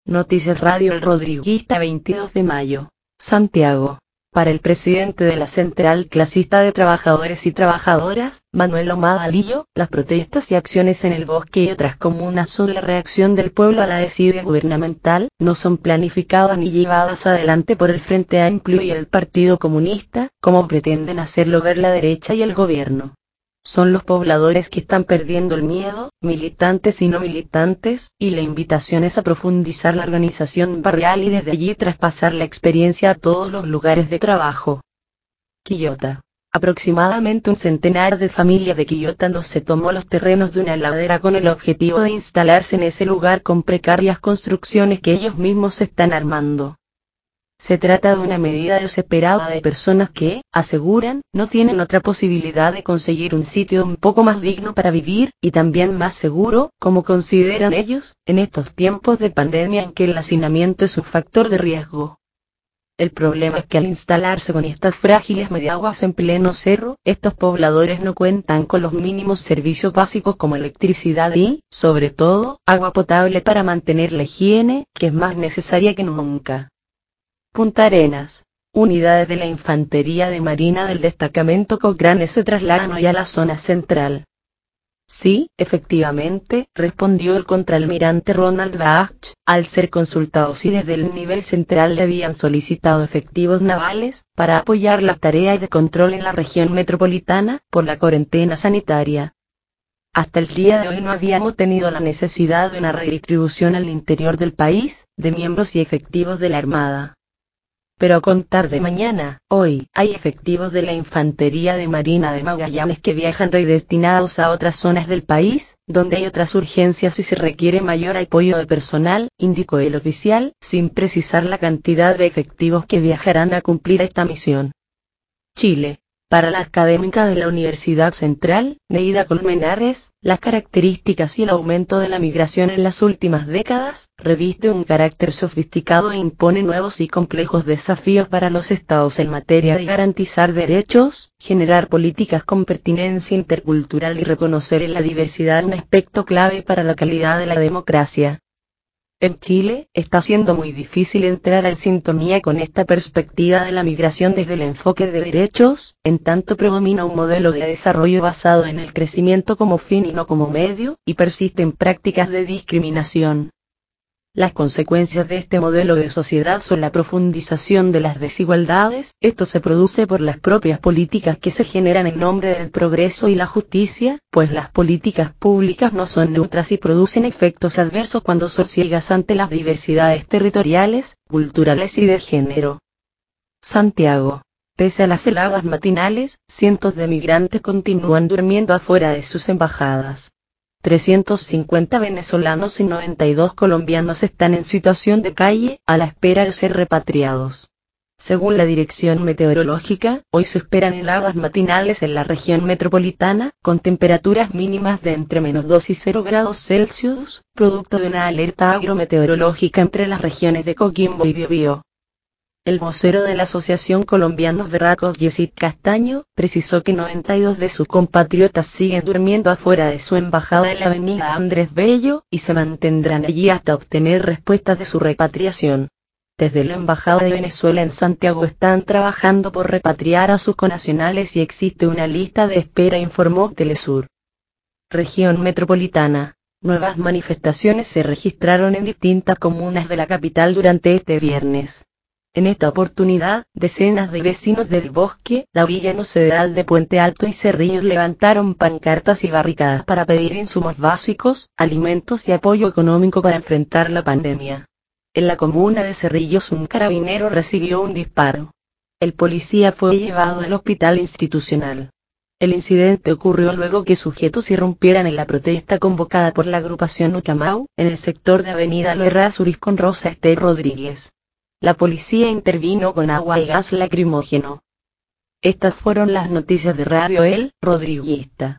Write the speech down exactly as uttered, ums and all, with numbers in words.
Noticias Radio El Rodriguista veintidós de mayo. Santiago. Para el presidente de la Central Clasista de Trabajadores y Trabajadoras, Manuel Ahumada Lillo, las protestas y acciones en el Bosque y otras comunas son la reacción del pueblo a la desidia gubernamental, no son planificadas ni llevadas adelante por el Frente Amplio y el Partido Comunista, como pretenden hacerlo ver la derecha y el gobierno. Son los pobladores que están perdiendo el miedo, militantes y no militantes, y la invitación es a profundizar la organización barrial y desde allí traspasar la experiencia a todos los lugares de trabajo. Quillota. Aproximadamente un centenar de familias de Quillota se tomó los terrenos de una ladera con el objetivo de instalarse en ese lugar con precarias construcciones que ellos mismos están armando. Se trata de una medida desesperada de personas que, aseguran, no tienen otra posibilidad de conseguir un sitio un poco más digno para vivir, y también más seguro, como consideran ellos, en estos tiempos de pandemia en que el hacinamiento es un factor de riesgo. El problema es que al instalarse con estas frágiles mediaguas en pleno cerro, estos pobladores no cuentan con los mínimos servicios básicos como electricidad y, sobre todo, agua potable para mantener la higiene, que es más necesaria que nunca. Punta Arenas. Unidades de la Infantería de Marina del destacamento Cochrane se trasladan hoy a la zona central. Sí, efectivamente, respondió el contraalmirante Ronald Bach, al ser consultado si desde el nivel central le habían solicitado efectivos navales, para apoyar las tareas de control en la región metropolitana, por la cuarentena sanitaria. Hasta el día de hoy no habíamos tenido la necesidad de una redistribución al interior del país, de miembros y efectivos de la Armada. Pero a contar de mañana, hoy, hay efectivos de la Infantería de Marina de Magallanes que viajan redestinados a otras zonas del país, donde hay otras urgencias y se requiere mayor apoyo de personal, indicó el oficial, sin precisar la cantidad de efectivos que viajarán a cumplir esta misión. Chile. Para la académica de la Universidad Central, Neida Colmenares, las características y el aumento de la migración en las últimas décadas, reviste un carácter sofisticado e impone nuevos y complejos desafíos para los estados en materia de garantizar derechos, generar políticas con pertinencia intercultural y reconocer en la diversidad un aspecto clave para la calidad de la democracia. En Chile, está siendo muy difícil entrar en sintonía con esta perspectiva de la migración desde el enfoque de derechos, en tanto predomina un modelo de desarrollo basado en el crecimiento como fin y no como medio, y persisten prácticas de discriminación. Las consecuencias de este modelo de sociedad son la profundización de las desigualdades, esto se produce por las propias políticas que se generan en nombre del progreso y la justicia, pues las políticas públicas no son neutras y producen efectos adversos cuando son ciegas ante las diversidades territoriales, culturales y de género. Santiago. Pese a las heladas matinales, cientos de migrantes continúan durmiendo afuera de sus embajadas. trescientos cincuenta venezolanos y noventa y dos colombianos están en situación de calle, a la espera de ser repatriados. Según la Dirección Meteorológica, hoy se esperan heladas matinales en la región metropolitana, con temperaturas mínimas de entre menos dos y cero grados Celsius, producto de una alerta agrometeorológica entre las regiones de Coquimbo y Biobío. El vocero de la Asociación Colombianos Berracos, Yesid Castaño, precisó que noventa y dos de sus compatriotas siguen durmiendo afuera de su embajada en la avenida Andrés Bello, y se mantendrán allí hasta obtener respuestas de su repatriación. Desde la Embajada de Venezuela en Santiago están trabajando por repatriar a sus connacionales y existe una lista de espera, informó Telesur. Región Metropolitana. Nuevas manifestaciones se registraron en distintas comunas de la capital durante este viernes. En esta oportunidad, decenas de vecinos del Bosque, la Villa Nocedal de Puente Alto y Cerrillos levantaron pancartas y barricadas para pedir insumos básicos, alimentos y apoyo económico para enfrentar la pandemia. En la comuna de Cerrillos un carabinero recibió un disparo. El policía fue llevado al hospital institucional. El incidente ocurrió luego que sujetos irrumpieran en la protesta convocada por la agrupación Ucamau, en el sector de Avenida Lo Errázuriz con Rosa Ester Rodríguez. La policía intervino con agua y gas lacrimógeno. Estas fueron las noticias de Radio El Rodriguista.